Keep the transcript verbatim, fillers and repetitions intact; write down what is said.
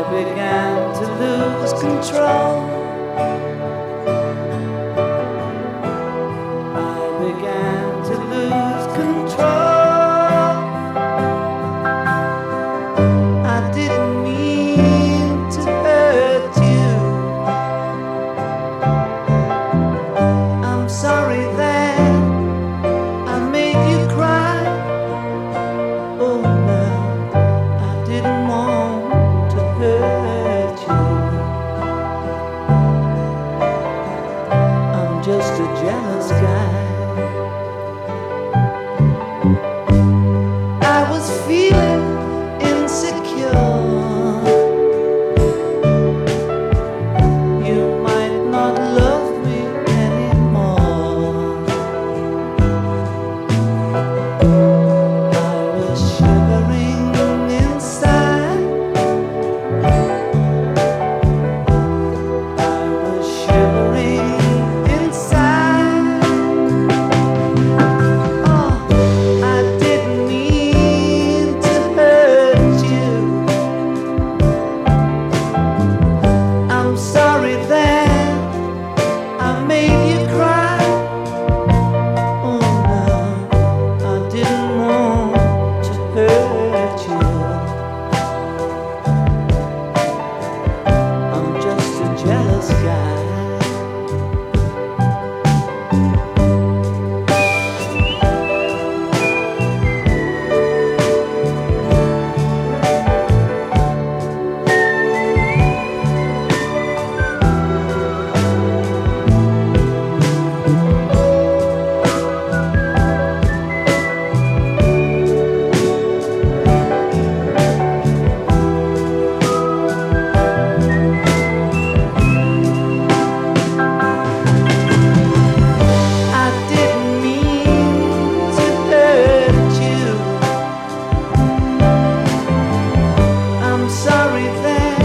began to lose control. I began to lose control. I didn't mean to hurt you. I'm sorry that I made you cry. Oh no, I didn't want to hurt you. I'm just a jealous guy. I was feeling insecure. You might not love me anymore. I was shivering inside. I was shivering inside. Oh, I didn't mean to hurt you. I'm sorry that I made you cry. Oh no, I didn't want to hurt you. I'm just a jealous guy. I didn't mean to hurt you. I'm sorry that